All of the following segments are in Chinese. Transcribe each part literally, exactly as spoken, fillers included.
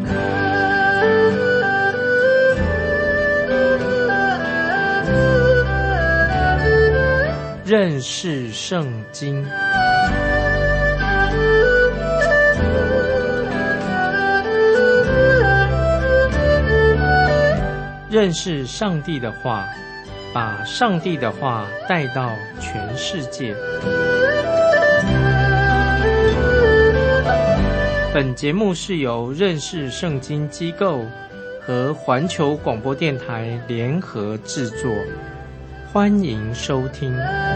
认识圣经。认识上帝的话，把上帝的话带到全世界。本节目是由认识圣经机构和环球广播电台联合制作，欢迎收听。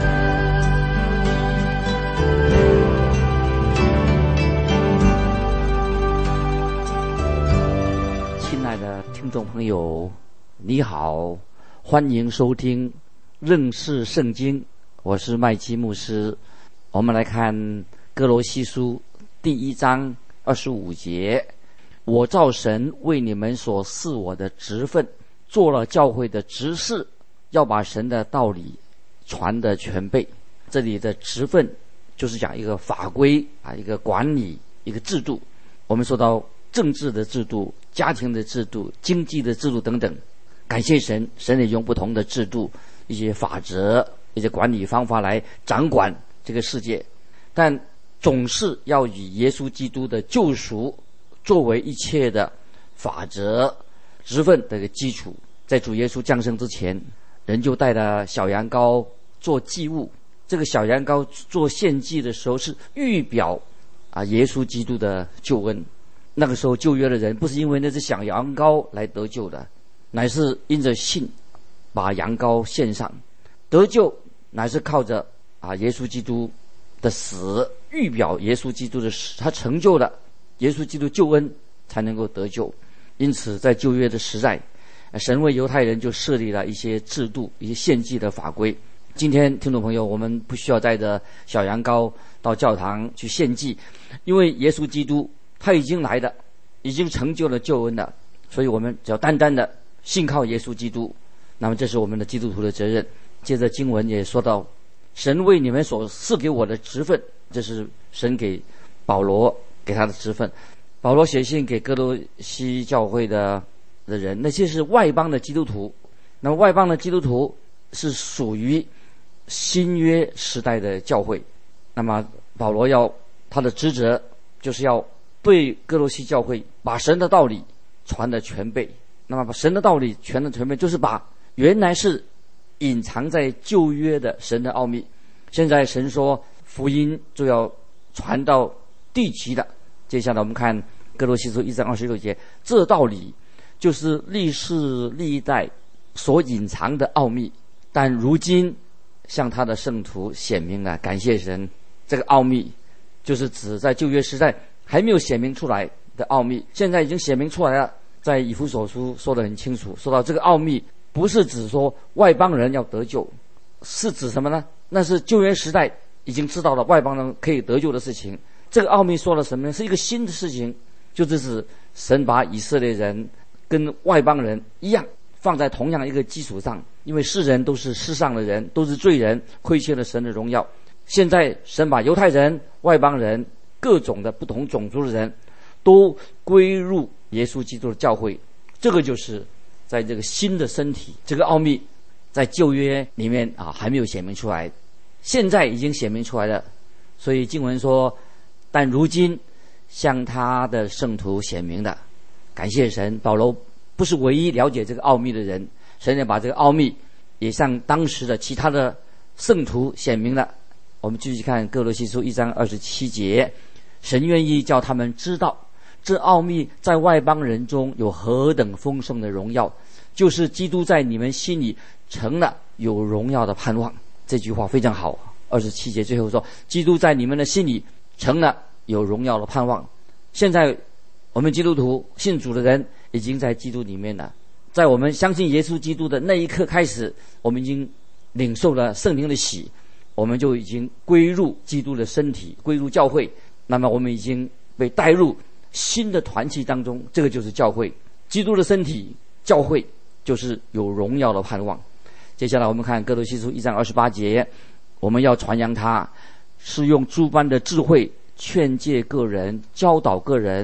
亲爱的听众朋友，你好，欢迎收听认识圣经，我是麦基牧师。我们来看哥罗西书第一章二十五节，我照神为你们所赐我的职分，做了教会的执事，要把神的道理传得全备。这里的职分就是讲一个法规啊，一个管理，一个制度。我们说到政治的制度、家庭的制度、经济的制度等等。感谢神，神也用不同的制度、一些法则、一些管理方法来掌管这个世界，但总是要以耶稣基督的救赎作为一切的法则、职分的一个基础。在主耶稣降生之前，人就带了小羊羔做祭物。这个小羊羔做献祭的时候是预表啊耶稣基督的救恩。那个时候旧约的人不是因为那只小羊羔来得救的，乃是因着信把羊羔献上。得救乃是靠着啊耶稣基督的死，预表耶稣基督的死，他成就了耶稣基督救恩才能够得救。因此在旧约的时代，神为犹太人就设立了一些制度，一些献祭的法规。今天听众朋友，我们不需要带着小羊羔到教堂去献祭，因为耶稣基督他已经来了，已经成就了救恩了，所以我们只要单单的信靠耶稣基督，那么这是我们的基督徒的责任。接着经文也说到，神为你们所赐给我的职分，这是神给保罗给他的职分。保罗写信给哥罗西教会的的人，那些是外邦的基督徒。那么外邦的基督徒是属于新约时代的教会。那么保罗要他的职责就是要对哥罗西教会把神的道理传得全备。那么把神的道理传得全备，就是把原来是隐藏在旧约的神的奥秘，现在神说福音就要传到地极的。接下来我们看哥罗西书一章二十六节，这道理就是历世历代所隐藏的奥秘，但如今向他的圣徒显明了。感谢神，这个奥秘就是指在旧约时代还没有显明出来的奥秘，现在已经显明出来了。在以弗所书说得很清楚，说到这个奥秘不是指说外邦人要得救，是指什么呢？那是旧约时代已经知道了外邦人可以得救的事情。这个奥秘说了什么呢？是一个新的事情，就是指神把以色列人跟外邦人一样放在同样一个基础上，因为世人都是世上的人，都是罪人，亏缺了神的荣耀。现在神把犹太人、外邦人、各种的不同种族的人都归入耶稣基督的教会。这个就是在这个新的身体，这个奥秘在旧约里面啊还没有显明出来，现在已经显明出来了。所以经文说，但如今向他的圣徒显明的。感谢神，保罗不是唯一了解这个奥秘的人，神也把这个奥秘也向当时的其他的圣徒显明了。我们继续看哥罗西书一章二十七节，神愿意叫他们知道这奥秘在外邦人中有何等丰盛的荣耀，就是基督在你们心里成了有荣耀的盼望。这句话非常好。二十七节最后说，基督在你们的心里成了有荣耀的盼望。现在我们基督徒信主的人已经在基督里面了，在我们相信耶稣基督的那一刻开始，我们已经领受了圣灵的洗，我们就已经归入基督的身体，归入教会。那么我们已经被带入新的团契当中，这个就是教会，基督的身体，教会就是有荣耀的盼望。接下来我们看哥罗西书一章二十八节，我们要传扬他，是用诸般的智慧劝诫个人，教导个人，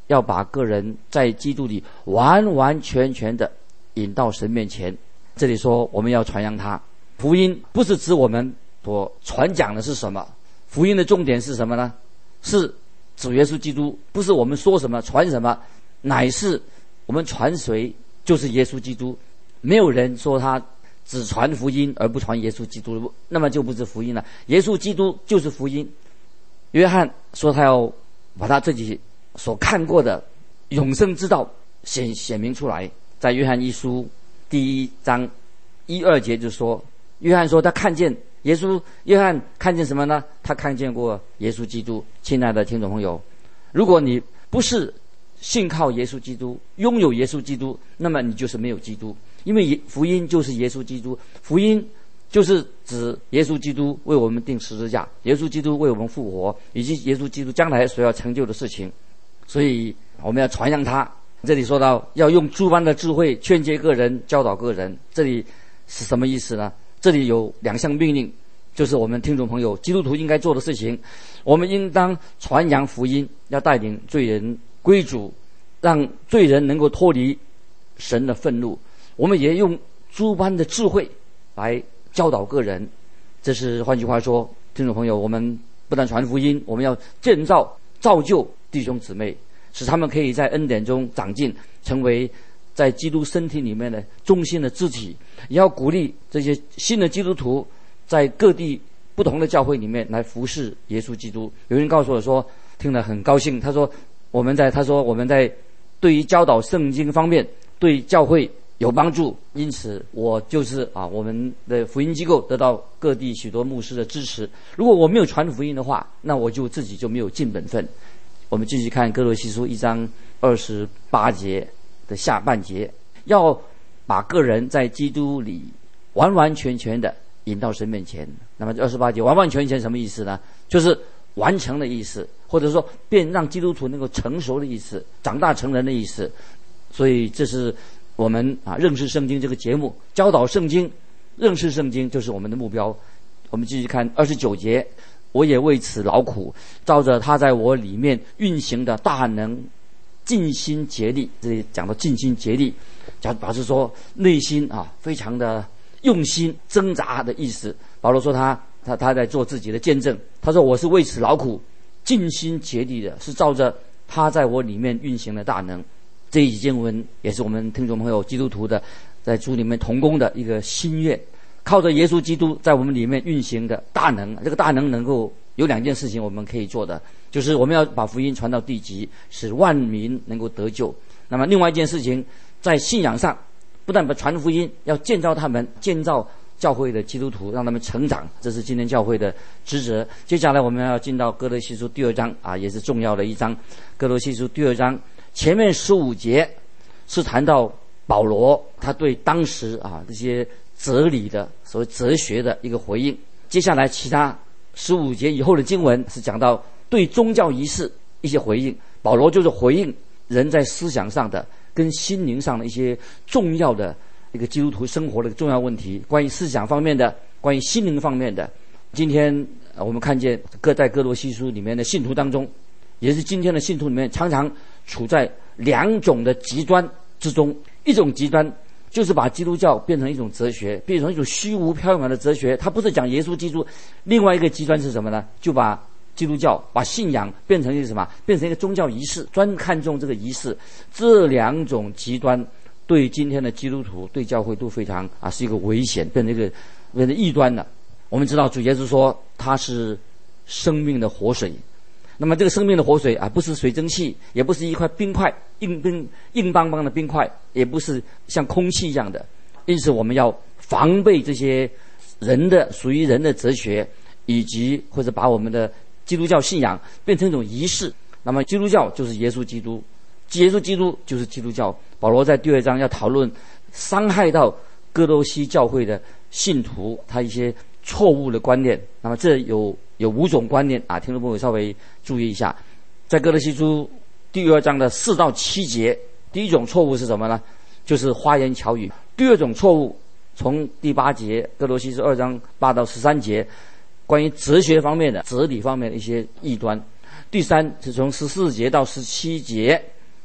要把个人在基督里完完全全的引到神面前。这里说我们要传扬他福音，不是指我们所传讲的是什么，福音的重点是什么呢？是指耶稣基督，不是我们说什么传什么，乃是我们传谁就是耶稣基督。没有人说他只传福音而不传耶稣基督，那么就不是福音了。耶稣基督就是福音。约翰说他要把他自己所看过的永生之道显显明出来，在约翰一书第一章一二节就说，约翰说他看见耶稣，约翰看见什么呢？他看见过耶稣基督。亲爱的听众朋友，如果你不是信靠耶稣基督，拥有耶稣基督，那么你就是没有基督。因为福音就是耶稣基督，福音就是指耶稣基督为我们钉十字架，耶稣基督为我们复活，以及耶稣基督将来所要成就的事情。所以我们要传扬他。这里说到要用诸般的智慧劝诫个人，教导个人，这里是什么意思呢？这里有两项命令，就是我们听众朋友基督徒应该做的事情。我们应当传扬福音，要带领罪人归主，让罪人能够脱离神的愤怒。我们也用诸般的智慧来教导个人。这是换句话说，听众朋友，我们不但传福音，我们要建造造就弟兄姊妹，使他们可以在恩典中长进，成为在基督身体里面的中心的肢体。也要鼓励这些新的基督徒在各地不同的教会里面来服侍耶稣基督。有人告诉我说，听了很高兴，他说我们在他说我们在对于教导圣经方面对教会有帮助，因此我就是啊，我们的福音机构得到各地许多牧师的支持。如果我没有传福音的话，那我就自己就没有尽本分。我们继续看哥罗西书一章二十八节的下半节，要把个人在基督里完完全全的引到神面前。那么二十八节完完全全什么意思呢？就是完成的意思，或者说便让基督徒能够成熟的意思，长大成人的意思。所以这是我们啊认识圣经这个节目，教导圣经，认识圣经就是我们的目标。我们继续看二十九节，我也为此劳苦，照着他在我里面运行的大能，尽心竭力。这里讲到尽心竭力，讲表示说内心啊非常的用心挣扎的意思。保罗说他他他在做自己的见证，他说我是为此劳苦，尽心竭力的，是照着他在我里面运行的大能。这一节经文也是我们听众朋友基督徒的在主里面同工的一个心愿，靠着耶稣基督在我们里面运行的大能。这个大能能够有两件事情我们可以做的，就是我们要把福音传到地极，使万民能够得救。那么另外一件事情，在信仰上不但把传福音，要建造他们，建造教会的基督徒，让他们成长，这是今天教会的职责。接下来我们要进到哥罗西书第二章啊，也是重要的一章。哥罗西书第二章前面十五节是谈到保罗他对当时啊这些哲理的所谓哲学的一个回应。接下来其他十五节以后的经文是讲到对宗教仪式一些回应。保罗就是回应人在思想上的跟心灵上的一些重要的一个基督徒生活的重要问题，关于思想方面的，关于心灵方面的。今天我们看见各在哥罗西书里面的信徒当中，也是今天的信徒里面常常处在两种的极端之中。一种极端就是把基督教变成一种哲学，变成一种虚无缥缈的哲学，它不是讲耶稣基督。另外一个极端是什么呢？就把基督教把信仰变成一个什么？变成一个宗教仪式，专看重这个仪式。这两种极端对今天的基督徒对教会都非常啊是一个危险，变成一个变成异端了。我们知道主耶稣说他是生命的活水，那么这个生命的活水啊，不是水蒸气，也不是一块冰块，硬冰硬邦邦的冰块，也不是像空气一样的。因此我们要防备这些人的属于人的哲学，以及或者把我们的基督教信仰变成一种仪式。那么基督教就是耶稣基督，耶稣基督就是基督教。保罗在第二章要讨论伤害到哥罗西教会的信徒他一些错误的观念。那么这有有五种观念啊，听众朋友稍微注意一下。在哥罗西书第二章的四到七节，第一种错误是什么呢？就是花言巧语。第二种错误从第八节，哥罗西书二章八到十三节，关于哲学方面的哲理方面的一些异端。第三是从十四节到十七节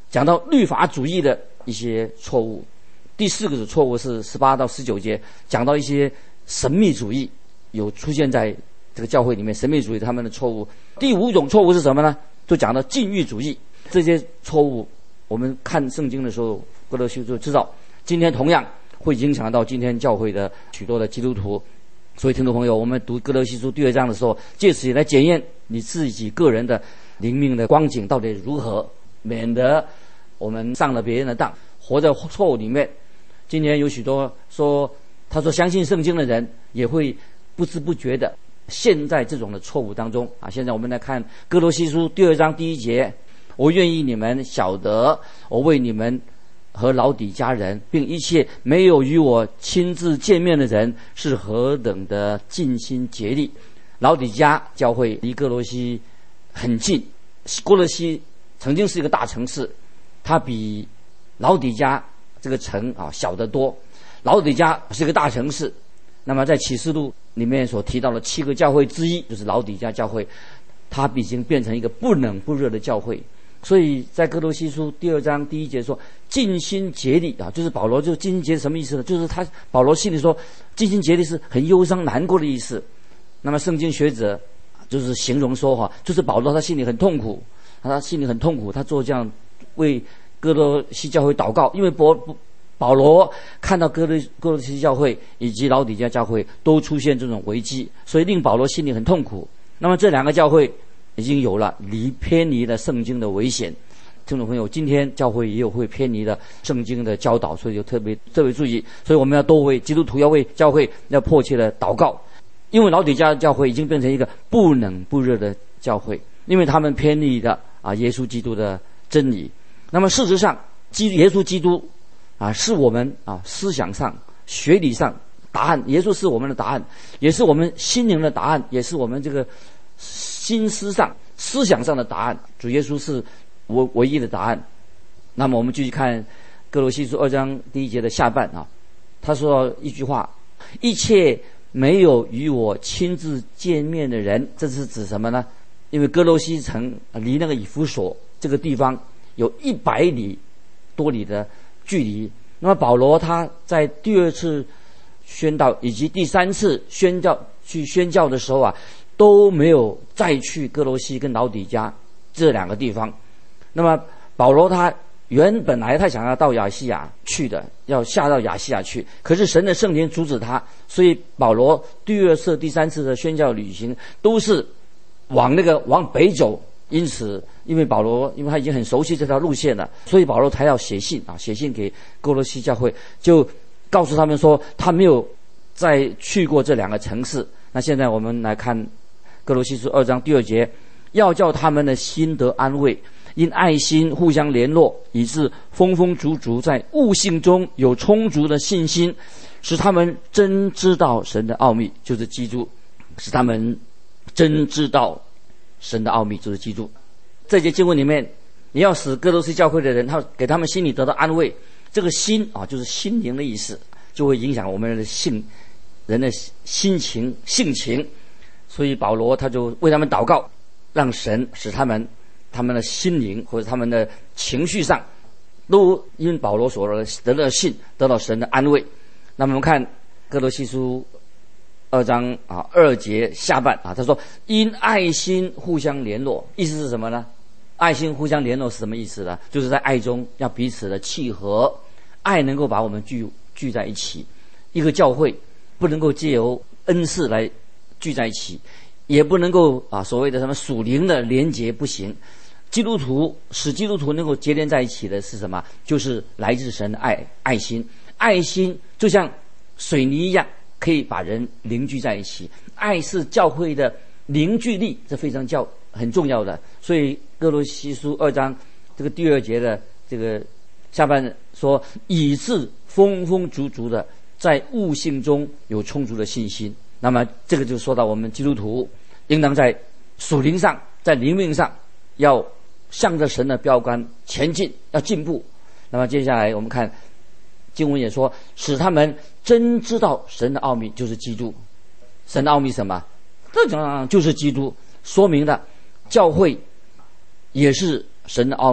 讲到律法主义的一些错误。第四个错误是十八到十九节，讲到一些神秘主义有出现在这个教会里面，神秘主义他们的错误。第五种错误是什么呢？就讲到禁欲主义。这些错误我们看圣经的时候，哥罗西书就知道今天同样会影响到今天教会的许多的基督徒。所以听众朋友，我们读哥罗西书第二章的时候，借此来检验你自己个人的灵命的光景到底如何，免得我们上了别人的当，活在错误里面。今天有许多说他说相信圣经的人也会不知不觉的陷在这种的错误当中啊。现在我们来看哥罗西书第二章第一节，我愿意你们晓得，我为你们和老底家人并一切没有与我亲自见面的人是何等的尽心竭力。老底家教会离哥罗西很近，哥罗西曾经是一个大城市，它比老底家这个城啊小得多。老底家是一个大城市，那么在启示录里面所提到的七个教会之一就是老底家教会，它已经变成一个不冷不热的教会。所以在哥罗西书第二章第一节说尽心竭力啊，就是保罗就尽心竭力什么意思呢？就是他保罗心里说尽心竭力是很忧伤难过的意思。那么圣经学者就是形容说哈，就是保罗他心里很痛苦，他心里很痛苦，他做这样为哥罗西教会祷告，因为保保罗看到哥罗哥罗西教会以及老底家教会都出现这种危机，所以令保罗心里很痛苦。那么这两个教会已经有了离偏离了圣经的危险。听众朋友，今天教会也有会偏离了圣经的教导，所以就特别特别注意。所以我们要多为基督徒要为教会要迫切的祷告，因为老底家教会已经变成一个不冷不热的教会，因为他们偏离了啊耶稣基督的真理。那么事实上，基耶稣基督啊是我们啊思想上、学理上答案，耶稣是我们的答案，也是我们心灵的答案，也是我们这个心思上、思想上的答案。主耶稣是唯唯一的答案。那么我们继续看哥罗西书二章第一节的下半啊，他说一句话：一切没有与我亲自见面的人，这是指什么呢？因为哥罗西城离那个以弗所这个地方有一百里多里的距离。那么保罗他在第二次宣道以及第三次宣教去宣教的时候啊，都没有再去哥罗西跟老底家这两个地方。那么保罗他原本来他想要到亚细亚去的，要下到亚细亚去，可是神的圣灵阻止他，所以保罗第二次、第三次的宣教旅行都是往那个往北走。因此，因为保罗因为他已经很熟悉这条路线了，所以保罗才要写信啊，写信给哥罗西教会，就告诉他们说他没有再去过这两个城市。那现在我们来看哥罗西书二章第二节，要叫他们的心得安慰，因爱心互相联络，以致丰丰足足在悟性中有充足的信心，使他们真知道神的奥秘，就是基督，使他们真知道神的奥秘，就是基督。这节经文里面，你要使哥罗西教会的人，他给他们心里得到安慰。这个心啊，就是心灵的意思，就会影响我们的性人的心情性情。所以保罗他就为他们祷告，让神使他们他们的心灵或者他们的情绪上都因保罗所得到的信得到神的安慰。那么我们看哥罗西书二章啊二节下半啊，他说因爱心互相联络，意思是什么呢？爱心互相联络是什么意思呢？就是在爱中要彼此的契合，爱能够把我们聚聚在一起。一个教会不能够借由恩赐来聚在一起，也不能够啊所谓的什么属灵的连结不行。基督徒使基督徒能够结连在一起的是什么？就是来自神的爱，爱心。爱心就像水泥一样，可以把人凝聚在一起。爱是教会的凝聚力，这非常教很重要的。所以哥罗西书二章这个第二节的这个下半说，以致丰丰足足的在悟性中有充足的信心。那么这个就说到我们基督徒应当在属灵上，在灵命上要向着神的标杆前进，要进步。那么接下来我们看经文也说，使他们真知道神的奥秘，就是基督。神的奥秘什么？这讲就是基督，说明了教会也是神的奥秘，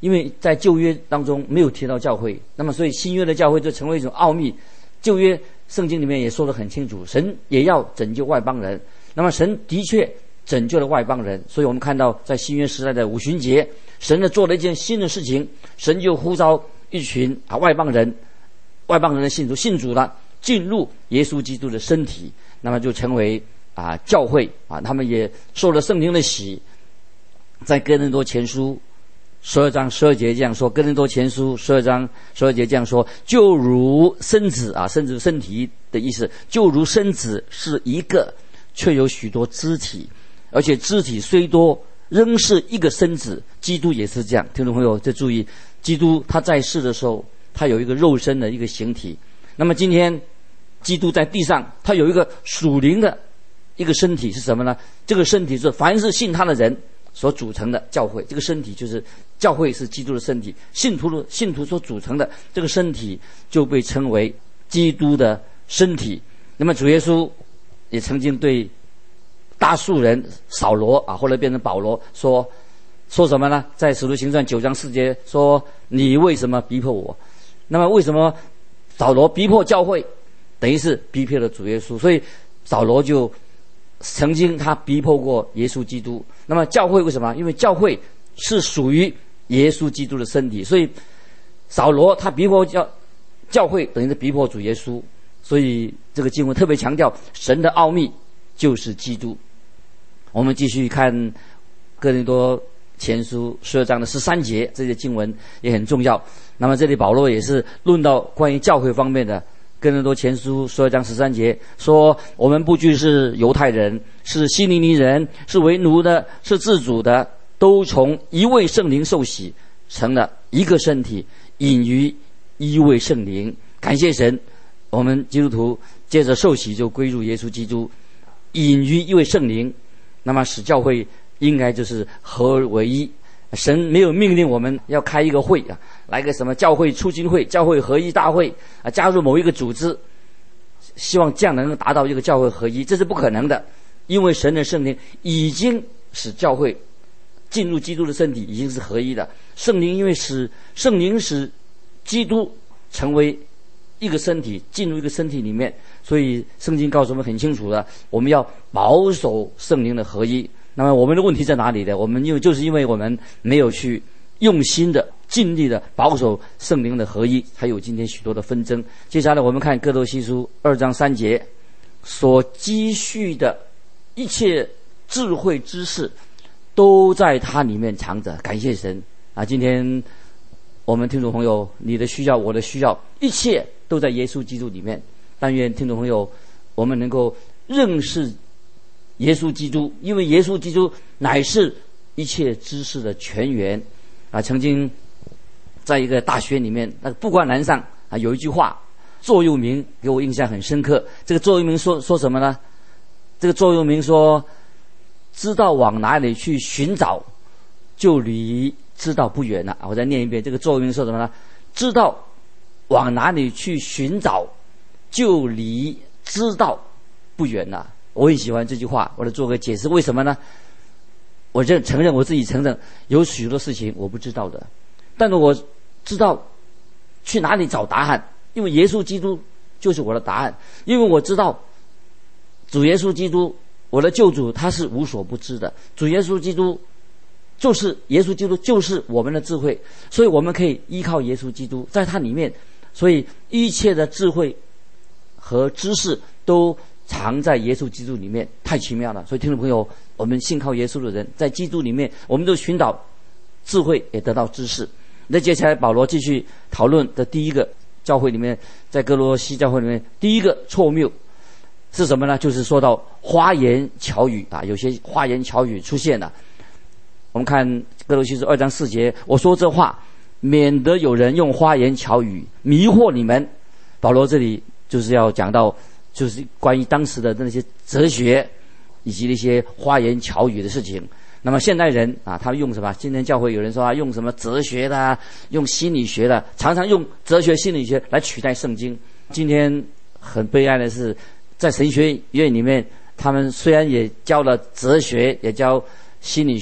因为在旧约当中没有提到教会，那么所以新约的教会就成为一种奥秘。旧约圣经里面也说得很清楚，神也要拯救外邦人，那么神的确拯救了外邦人，所以我们看到在新约时代的五旬节，神呢做了一件新的事情，神就呼召一群啊外邦人，外邦人的信徒信主了，进入耶稣基督的身体，那么就成为啊教会啊，他们也受了圣灵的洗。在哥林多前书十二章十二节这样说，哥林多前书十二章十二节这样说，就如身子啊，身子身体的意思，就如身子是一个，却有许多肢体，而且肢体虽多，仍是一个身子。基督也是这样，听众朋友再注意，基督他在世的时候，他有一个肉身的一个形体，那么今天基督在地上，他有一个属灵的一个身体是什么呢？这个身体是凡是信他的人所组成的教会，这个身体就是教会，是基督的身体，信徒的信徒所组成的这个身体就被称为基督的身体。那么主耶稣也曾经对大数人扫罗啊，后来变成保罗说说什么呢？在使徒行传九章四节说，你为什么逼迫我？那么为什么扫罗逼迫教会？等于是逼迫了主耶稣，所以扫罗就曾经他逼迫过耶稣基督。那么教会为什么？因为教会是属于耶稣基督的身体，所以扫罗他逼迫教教会，等于是逼迫主耶稣。所以这个经文特别强调神的奥秘就是基督。我们继续看哥林多前书十二章的十三节，这些经文也很重要。那么这里保罗也是论到关于教会方面的。哥林多前书十二章十三节说，我们不拘是犹太人，是希利尼人，是为奴的，是自主的，都从一位圣灵受洗，成了一个身体，隐于一位圣灵。感谢神，我们基督徒接着受洗就归入耶稣基督，隐于一位圣灵，那么使教会应该就是合而为一。神没有命令我们要开一个会啊，来个什么教会促进会、教会合一大会啊，加入某一个组织，希望这样能够达到一个教会合一，这是不可能的。因为神的圣灵已经使教会进入基督的身体，已经是合一的。圣灵因为使圣灵使基督成为一个身体，进入一个身体里面，所以圣经告诉我们很清楚的，我们要保守圣灵的合一。那么我们的问题在哪里呢？我们因为就是因为我们没有去用心的、尽力的保守圣灵的合一，才有今天许多的纷争。接下来我们看哥罗西书二章三节，所积蓄的一切智慧知识，都在它里面藏着。感谢神啊！今天我们听众朋友，你的需要，我的需要，一切都在耶稣基督里面。但愿听众朋友，我们能够认识耶稣基督，因为耶稣基督乃是一切知识的泉源啊！曾经在一个大学里面，那个布告栏上啊有一句话，座右铭给我印象很深刻。这个座右铭说说什么呢？这个座右铭说，知道往哪里去寻找，就离知道不远了。我再念一遍，这个座右铭说什么呢？知道往哪里去寻找，就离知道不远了。我很喜欢这句话，我来做个解释。为什么呢？我认承认我自己承认有许多事情我不知道的，但是我知道去哪里找答案，因为耶稣基督就是我的答案。因为我知道主耶稣基督，我的救主，他是无所不知的。主耶稣基督就是耶稣基督就是我们的智慧，所以我们可以依靠耶稣基督，在他里面，所以一切的智慧和知识都藏在耶稣基督里面，太奇妙了。所以听众朋友，我们信靠耶稣的人，在基督里面，我们都寻找智慧，也得到知识。那接下来保罗继续讨论的第一个教会里面，在哥罗西教会里面，第一个错谬是什么呢？就是说到花言巧语啊，有些花言巧语出现了。我们看哥罗西书二章四节，我说这话，免得有人用花言巧语迷惑你们。保罗这里就是要讲到，就是关于当时的那些哲学以及那些花言巧语的事情。那么现代人啊，他用什么？今天教会有人说啊，用什么哲学的，用心理学的，常常用哲学、心理学来取代圣经。今天很悲哀的是，在神学院里面，他们虽然也教了哲学，也教心理学，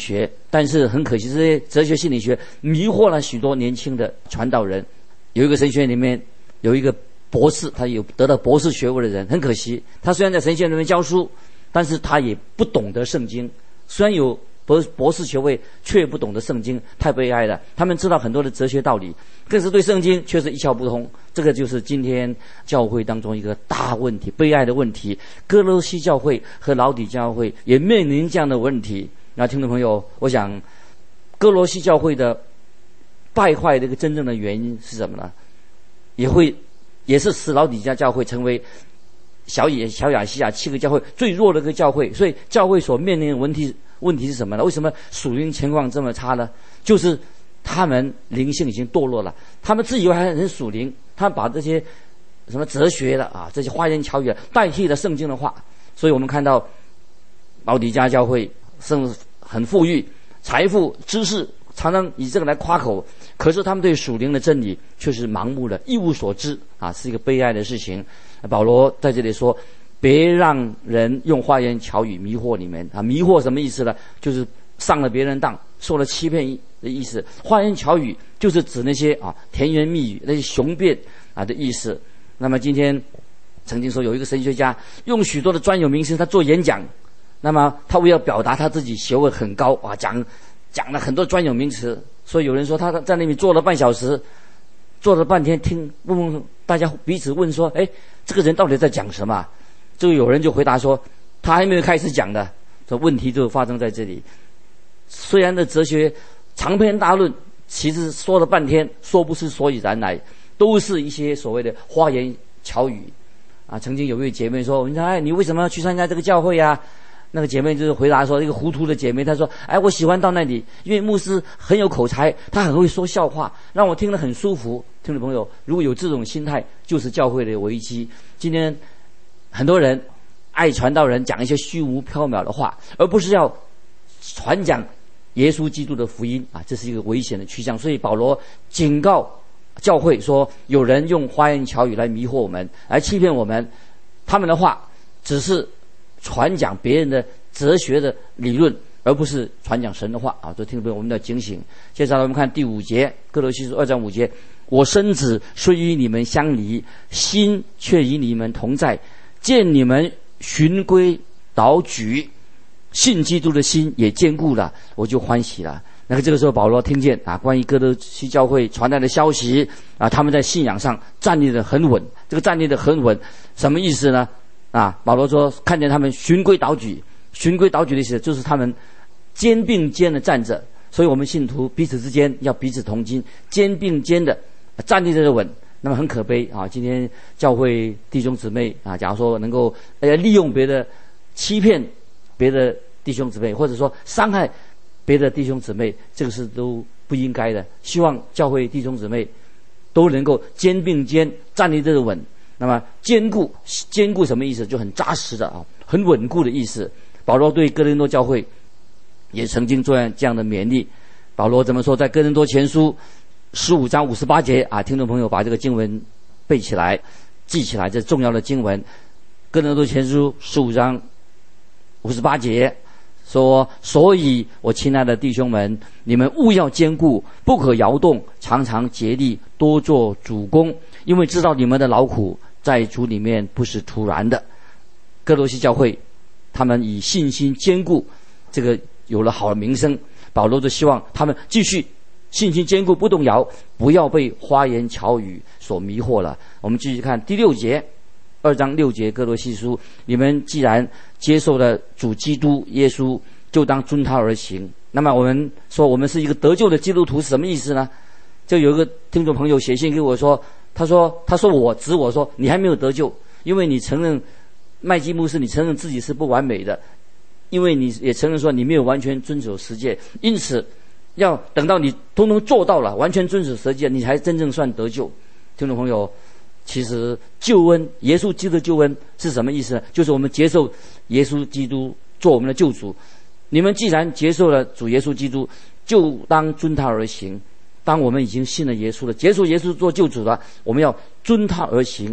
但是很可惜，这些哲学心理学迷惑了许多年轻的传道人。有一个神学院里面有一个博士，他有得到博士学位的人，很可惜，他虽然在神学院里面教书，但是他也不懂得圣经。虽然有博博士学位，却不懂得圣经，太悲哀了。他们知道很多的哲学道理，更是对圣经却是一窍不通。这个就是今天教会当中一个大问题，悲哀的问题。哥罗西教会和老底教会也面临这样的问题。那听众朋友，我想哥罗西教会的败坏的一个真正的原因是什么呢？也会也是使老底嘉教会成为小野小亚细亚七个教会最弱的一个教会。所以教会所面临的问题问题是什么呢？为什么属灵情况这么差呢？就是他们灵性已经堕落了，他们自以为还很属灵，他们把这些什么哲学的啊，这些花言巧语代替了圣经的话。所以我们看到老底嘉教会生很富裕，财富知识常常以这个来夸口，可是他们对属灵的真理却是盲目的，一无所知啊，是一个悲哀的事情。保罗在这里说，别让人用花言巧语迷惑你们啊！迷惑什么意思呢？就是上了别人当，受了欺骗的意思。花言巧语就是指那些啊甜言蜜语、那些雄辩啊的意思。那么今天曾经说有一个神学家用许多的专有名词，他做演讲，那么他为了表达他自己学问很高啊，讲讲了很多专有名词。所以有人说他在那里坐了半小时，坐了半天听，问问大家彼此问说，哎，这个人到底在讲什么？就有人就回答说，他还没有开始讲的。这问题就发生在这里。虽然的哲学长篇大论，其实说了半天说不出所以然来，都是一些所谓的花言巧语啊。曾经有一位姐妹说，你说哎，你为什么要去参加这个教会啊？那个姐妹就是回答说，一个糊涂的姐妹，她说，哎，我喜欢到那里，因为牧师很有口才，他很会说笑话，让我听得很舒服。听众朋友，如果有这种心态，就是教会的危机。今天很多人爱传道人讲一些虚无缥缈的话，而不是要传讲耶稣基督的福音啊，这是一个危险的趋向。所以保罗警告教会说，有人用花言巧语来迷惑我们，来欺骗我们，他们的话只是传讲别人的哲学的理论，而不是传讲神的话啊！这听众朋友，我们要警醒。接下来我们看第五节，哥罗西书二章五节：我身子虽与你们相离，心却与你们同在。见你们循规蹈矩，信基督的心也坚固了，我就欢喜了。那个这个时候，保罗听见啊，关于哥罗西教会传来的消息啊，他们在信仰上站立得很稳。这个站立得很稳，什么意思呢？啊，保罗说，看见他们循规蹈矩，循规蹈矩的意思就是他们肩并肩的站着。所以我们信徒彼此之间要彼此同心，肩并肩的站立得稳。那么很可悲啊！今天教会弟兄姊妹啊，假如说能够呃利用别的欺骗别的弟兄姊妹，或者说伤害别的弟兄姊妹，这个是都不应该的。希望教会弟兄姊妹都能够肩并肩站立得稳。那么坚固，坚固什么意思？就很扎实的啊，很稳固的意思。保罗对哥林多教会也曾经做这样的勉励。保罗怎么说？在哥林多前书十五章五十八节啊，听众朋友把这个经文背起来、记起来，这重要的经文。哥林多前书十五章五十八节说：“所以我亲爱的弟兄们，你们务要坚固，不可摇动，常常竭力多做主工，因为知道你们的劳苦在主里面不是突然的。”哥罗西教会他们以信心坚固，这个有了好的名声。保罗就希望他们继续信心坚固，不动摇，不要被花言巧语所迷惑了。我们继续看第六节，二章六节，哥罗西书：你们既然接受了主基督耶稣，就当遵他而行。那么我们说我们是一个得救的基督徒是什么意思呢？就有一个听众朋友写信给我说，他说他说我指我说你还没有得救，因为你承认麦基牧师，你承认自己是不完美的，因为你也承认说你没有完全遵守十诫，因此要等到你通通做到了，完全遵守十诫，你才真正算得救。听众朋友，其实救恩，耶稣基督的救恩是什么意思呢？就是我们接受耶稣基督做我们的救主。你们既然接受了主耶稣基督，就当遵他而行。当我们已经信了耶稣了，接受耶稣做救主了，我们要遵他而行。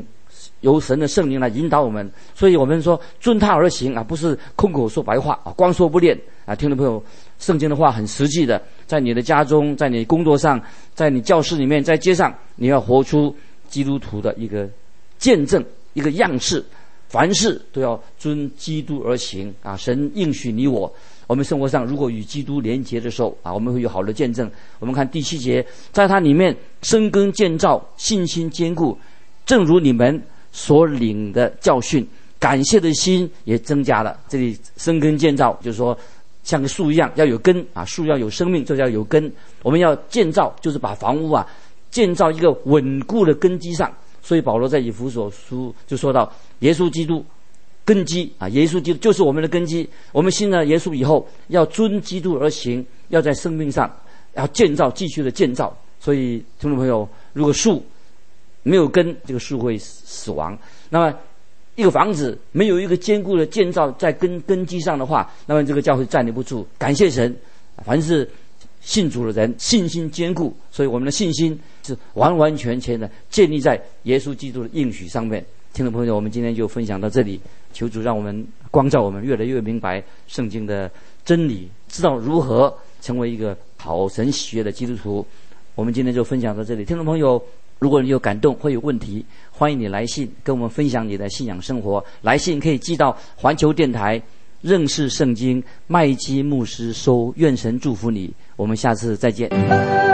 由神的圣灵来引导我们。所以我们说遵他而行啊，不是空口说白话啊，光说不练啊。听众朋友，圣经的话很实际的，在你的家中，在你工作上，在你教室里面，在街上，你要活出基督徒的一个见证，一个样式。凡事都要遵基督而行啊！神应许你我，我们生活上如果与基督连结的时候啊，我们会有好的见证。我们看第七节，在它里面生根建造，信心坚固，正如你们所领的教训，感谢的心也增加了。这里生根建造就是说像个树一样要有根啊，树要有生命就要有根。我们要建造就是把房屋啊建造一个稳固的根基上。所以保罗在以弗所书就说到，耶稣基督根基啊，耶稣基督就是我们的根基。我们信了耶稣以后，要遵基督而行，要在生命上要建造，继续的建造。所以听众朋友，如果树没有根，这个树会死亡。那么一个房子没有一个坚固的建造在根根基上的话，那么这个教会站立不住。感谢神，凡是信主的人信心坚固，所以我们的信心是完完全全的建立在耶稣基督的应许上面。听众朋友，我们今天就分享到这里，求主让我们光照我们，越来越明白圣经的真理，知道如何成为一个讨神喜悦的基督徒。我们今天就分享到这里。听众朋友，如果你有感动或有问题，欢迎你来信跟我们分享你的信仰生活。来信可以寄到环球电台认识圣经麦基牧师收。愿神祝福你，我们下次再见。